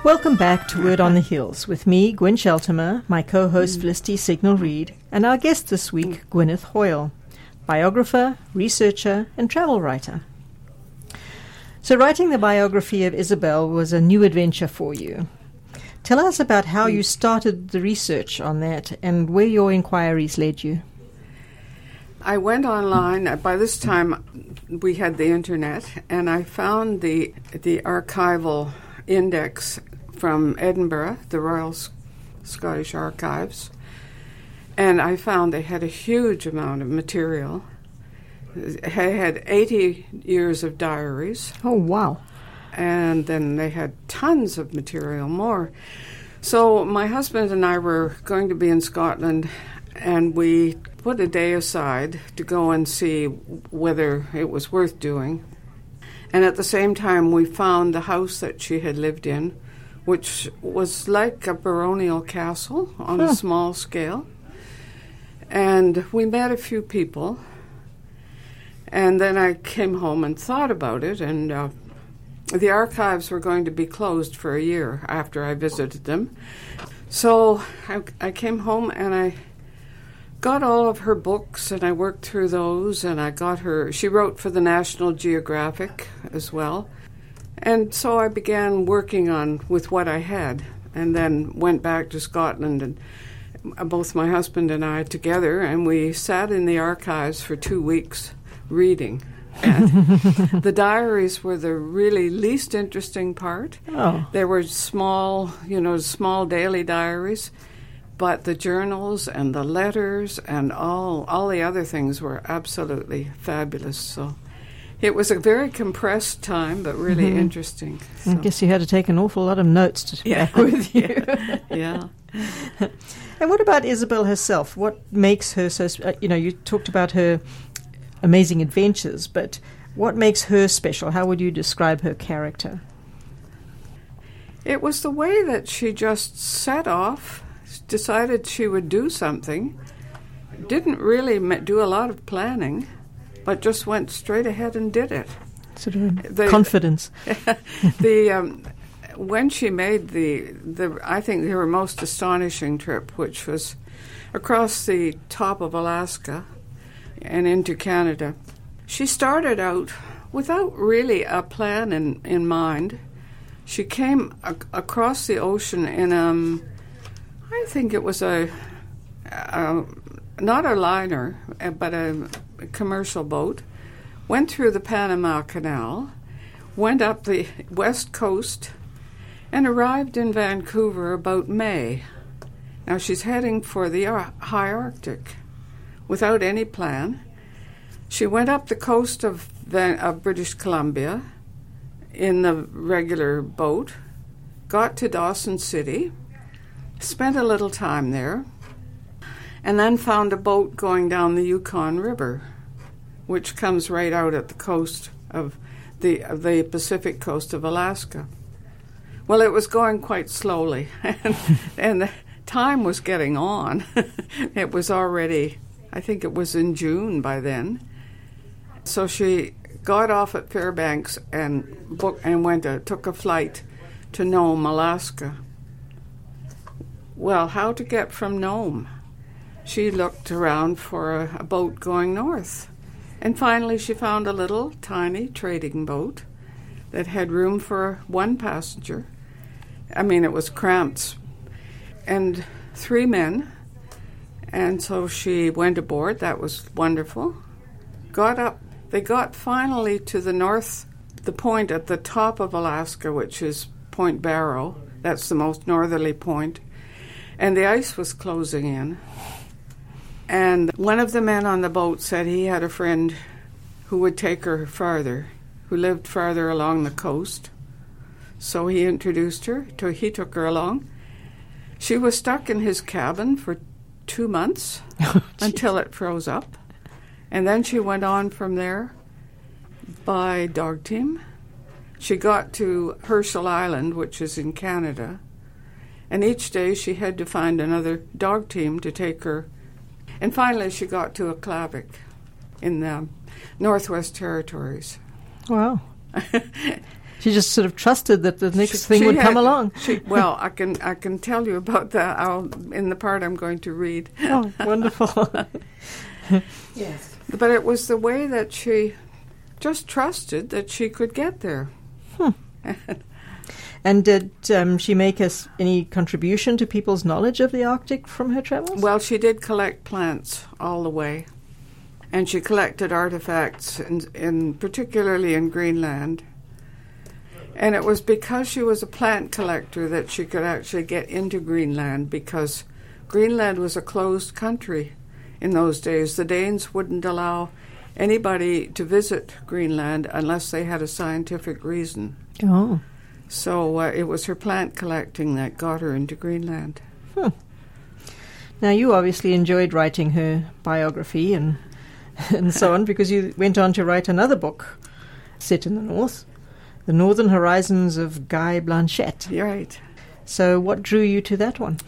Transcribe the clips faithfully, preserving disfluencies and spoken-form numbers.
Welcome back to Word on the Hills with me, Gwen Sheltimer, my co-host Felicity Signal-Reid, and our guest this week, Gwyneth Hoyle, biographer, researcher, and travel writer. So writing the biography of Isabel was a new adventure for you. Tell us about how you started the research on that and where your inquiries led you. I went online. By this time, we had the internet, and I found the the archival index from Edinburgh, the Royal S- Scottish Archives, and I found they had a huge amount of material. They had eighty years of diaries. Oh, wow. And then they had tons of material more. So my husband and I were going to be in Scotland, and we put a day aside to go and see whether it was worth doing. And at the same time, we found the house that she had lived in, which was like a baronial castle on huh. a small scale. And we met a few people. And then I came home and thought about it, and uh, the archives were going to be closed for a year after I visited them. So I, I came home and I got all of her books, and I worked through those, and I got her, she wrote for the National Geographic as well. And so I began working on with what I had, and then went back to Scotland, and both my husband and I together, and we sat in the archives for two weeks reading. And the diaries were the really least interesting part. Oh. They were small, you know, small daily diaries, but the journals and the letters and all all the other things were absolutely fabulous. So it was a very compressed time, but really mm-hmm. interesting. So. I guess you had to take an awful lot of notes to yeah. back with you. yeah. And what about Isabel herself? What makes her so, uh, you know, you talked about her amazing adventures, but what makes her special? How would you describe her character? It was the way that she just set off, decided she would do something, didn't really do a lot of planning, but just went straight ahead and did it. Sort of the, confidence. the um, when she made the the I think her most astonishing trip, which was across the top of Alaska and into Canada, she started out without really a plan in, in mind. She came a- across the ocean in, um, I think it was a, a, not a liner, but a, a commercial boat, went through the Panama Canal, went up the west coast, and arrived in Vancouver about May. Now she's heading for the Ar- high Arctic without any plan. She went up the coast of, Van- of British Columbia in the regular boat, got to Dawson City, spent a little time there, and then found a boat going down the Yukon River, which comes right out at the coast of the, of the Pacific coast of Alaska. Well, it was going quite slowly, and, and the time was getting on. It was already, I think it was in June by then. So she got off at Fairbanks and booked and went to, took a flight to Nome, Alaska. Well, how to get from Nome? She looked around for a, a boat going north, and finally she found a little tiny trading boat that had room for one passenger. I mean, it was cramped, and three men. And so she went aboard. That was wonderful. Got up. They got finally to the north, the point at the top of Alaska, which is Point Barrow. That's the most northerly point. And the ice was closing in. And one of the men on the boat said he had a friend who would take her farther, who lived farther along the coast. So he introduced her. To, he took her along. She was stuck in his cabin for two months oh, until it froze up. And then she went on from there by dog team. She got to Herschel Island, which is in Canada, and each day she had to find another dog team to take her. And finally she got to Aklavik in the Northwest Territories. Wow. She just sort of trusted that the next she, thing she would had, come along. She, well, I can I can tell you about that I'll, in the part I'm going to read. Oh, wonderful. Yes. But it was the way that she just trusted that she could get there. Hmm. And did um, she make us any contribution to people's knowledge of the Arctic from her travels? Well, she did collect plants all the way. And she collected artifacts, in, in particularly in Greenland. And it was because she was a plant collector that she could actually get into Greenland, because Greenland was a closed country in those days. The Danes wouldn't allow anybody to visit Greenland unless they had a scientific reason. Oh. So uh, it was her plant collecting that got her into Greenland. Hmm. Now, you obviously enjoyed writing her biography and and so on, because you went on to write another book set in the north, The Northern Horizons of Guy Blanchette. Right. So what drew you to that one?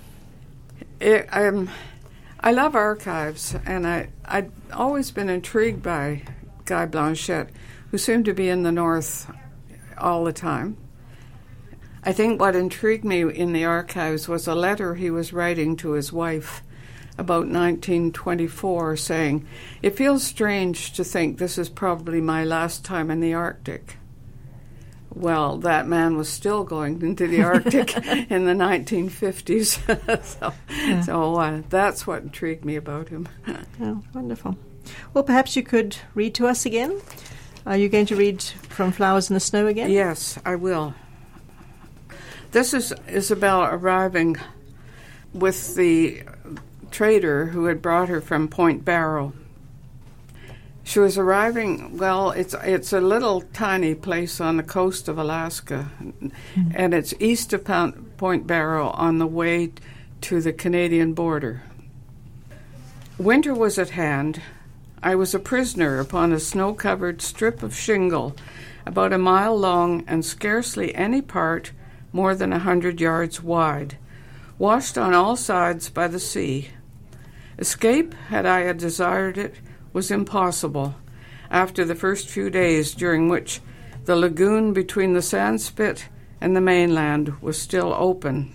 It, um, I love archives, and I, I'd always been intrigued by Guy Blanchette, who seemed to be in the north all the time. I think what intrigued me in the archives was a letter he was writing to his wife about nineteen twenty-four, saying, "It feels strange to think this is probably my last time in the Arctic." Well, that man was still going into the Arctic in the nineteen fifties. so yeah. so uh, that's what intrigued me about him. Oh, wonderful. Well, perhaps you could read to us again. Are you going to read from Flowers in the Snow again? Yes, I will. This is Isabel arriving with the trader who had brought her from Point Barrow. She was arriving, well, it's it's a little tiny place on the coast of Alaska, mm-hmm. and it's east of Point Barrow on the way to the Canadian border. Winter was at hand. I was a prisoner upon a snow-covered strip of shingle about a mile long and scarcely any part more than a hundred yards wide, washed on all sides by the sea. Escape, had I had desired it, was impossible after the first few days, during which the lagoon between the Sandspit and the mainland was still open.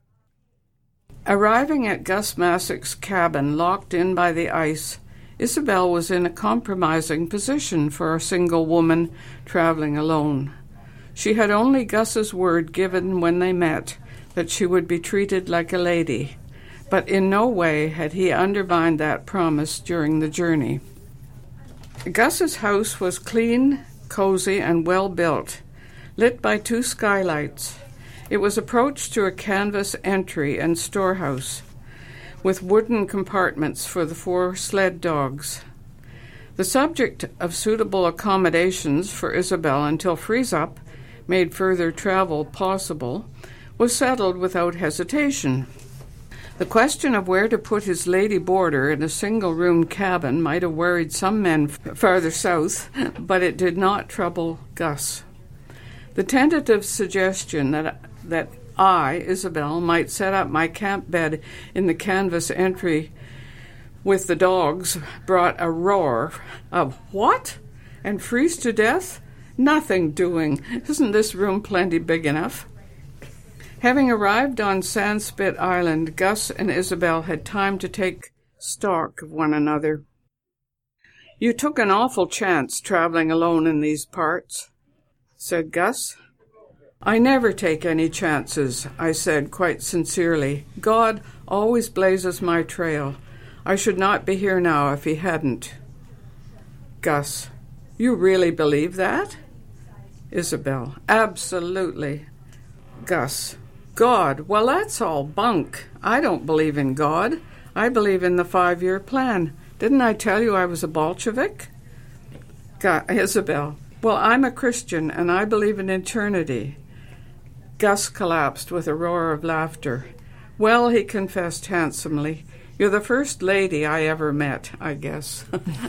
Arriving at Gus Massick's cabin, locked in by the ice, Isabel was in a compromising position for a single woman traveling alone. She had only Gus's word given when they met that she would be treated like a lady, but in no way had he undermined that promise during the journey. Gus's house was clean, cozy, and well built, lit by two skylights. It was approached through a canvas entry and storehouse, with wooden compartments for the four sled dogs. The subject of suitable accommodations for Isabel until freeze-up made further travel possible was settled without hesitation. The question of where to put his lady boarder in a single-room cabin might have worried some men f- farther south, but it did not trouble Gus. The tentative suggestion that that I, Isabel, might set up my camp bed in the canvas entry with the dogs brought a roar of, "What? And freeze to death? Nothing doing. Isn't this room plenty big enough?" Having arrived on Sandspit Island, Gus and Isabel had time to take stock of one another. "You took an awful chance traveling alone in these parts," said Gus. "I never take any chances," I said quite sincerely. "God always blazes my trail. I should not be here now if he hadn't." Gus: "You really believe that?" Isabel: "Absolutely." Gus: "God, well, that's all bunk. I don't believe in God. I believe in the five-year plan. Didn't I tell you I was a Bolshevik?" Gus, Isabel: "Well, I'm a Christian, and I believe in eternity." Gus collapsed with a roar of laughter. "Well," he confessed handsomely, "you're the first lady I ever met, I guess."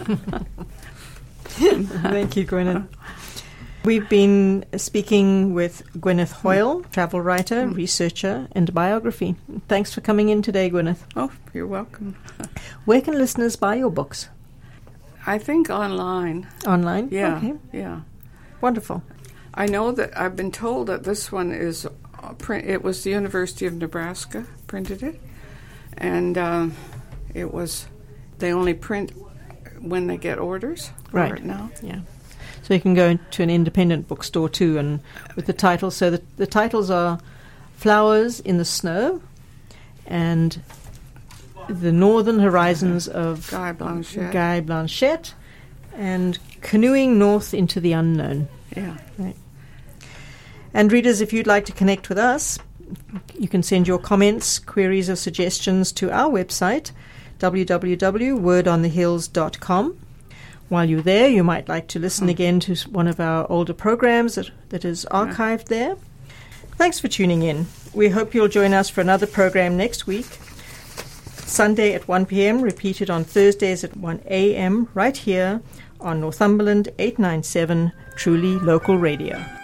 Thank you, Gwyneth. We've been speaking with Gwyneth Hoyle, travel writer, researcher, and biography. Thanks for coming in today, Gwyneth. Oh, you're welcome. Where can listeners buy your books? I think online. Online? Yeah, Okay. yeah. Wonderful. I know that I've been told that this one is uh, print. It was the University of Nebraska printed it, and uh, it was. They only print when they get orders for Right. it now. Yeah. So you can go into an independent bookstore too, and with the titles. So the, the titles are Flowers in the Snow and The Northern Horizons of Guy Blanchette. Guy Blanchette and Canoeing North into the Unknown. Yeah. Right. And readers, if you'd like to connect with us, you can send your comments, queries, or suggestions to our website, w w w dot word on the hills dot com. While you're there, you might like to listen again to one of our older programs that, that is archived there. Thanks for tuning in. We hope you'll join us for another program next week, Sunday at one p.m., repeated on Thursdays at one a.m., right here on Northumberland eight ninety-seven, Truly Local Radio.